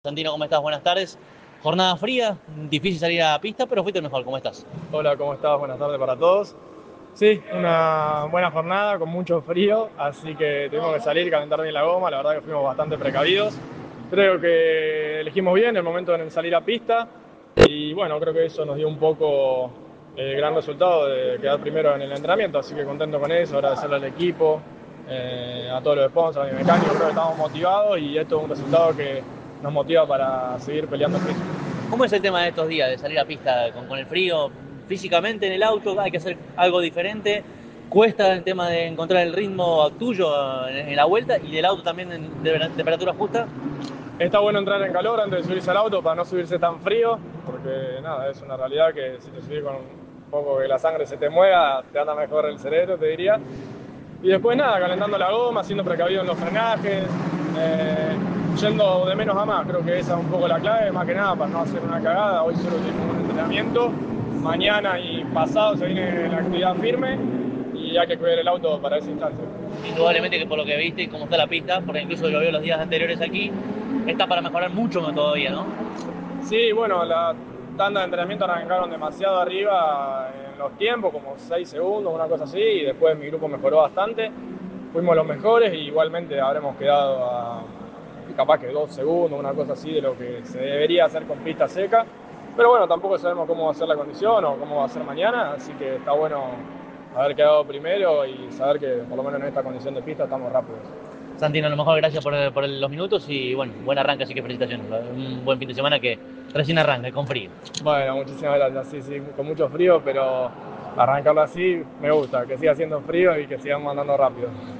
Santino, ¿cómo estás? Buenas tardes. Jornada fría, difícil salir a la pista, pero fuiste mejor. ¿Cómo estás? Hola, ¿cómo estás? Buenas tardes para todos. Sí, una buena jornada con mucho frío, así que tuvimos que salir y calentar bien la goma. La verdad que fuimos bastante precavidos. Creo que elegimos bien el momento en salir a pista y bueno, creo que eso nos dio un poco el gran resultado de quedar primero en el entrenamiento, así que contento con eso, agradecerle al equipo, a todos los sponsors, a mi mecánico, creo que estamos motivados y esto es un resultado que nos motiva para seguir peleando el piso. ¿Cómo es el tema de estos días de salir a pista con el frío? Físicamente en el auto hay que hacer algo diferente. ¿Cuesta el tema de encontrar el ritmo tuyo en la vuelta y del auto también de temperatura justa? Está bueno entrar en calor antes de subirse al auto para no subirse tan frío, porque nada, es una realidad que si te subís con un poco que la sangre se te mueva, te anda mejor el cerebro, te diría. Y después nada, calentando la goma, siendo precavido en los frenajes, eh, yendo de menos a más, creo que esa es un poco la clave, más que nada para no hacer una cagada. Hoy solo tenemos un entrenamiento, mañana y pasado se viene la actividad firme y hay que cuidar el auto para ese instante. Indudablemente que por lo que viste y cómo está la pista, porque incluso lo veo los días anteriores aquí, está para mejorar mucho todavía, ¿no? Sí, bueno, la tanda de entrenamiento arrancaron demasiado arriba en los tiempos, como 6 segundos, una cosa así, y después mi grupo mejoró bastante. Fuimos los mejores y igualmente habremos quedado a capaz que 2 segundos, una cosa así de lo que se debería hacer con pista seca. Pero bueno, tampoco sabemos cómo va a ser la condición o cómo va a ser mañana, así que está bueno haber quedado primero y saber que por lo menos en esta condición de pista estamos rápidos. Santino, a lo mejor gracias por los minutos y bueno, buen arranque, así que felicitaciones. Un buen fin de semana que recién arranca, con frío. Bueno, muchísimas gracias. Sí, sí, con mucho frío, pero arrancarlo así me gusta, que siga haciendo frío y que sigamos andando rápido.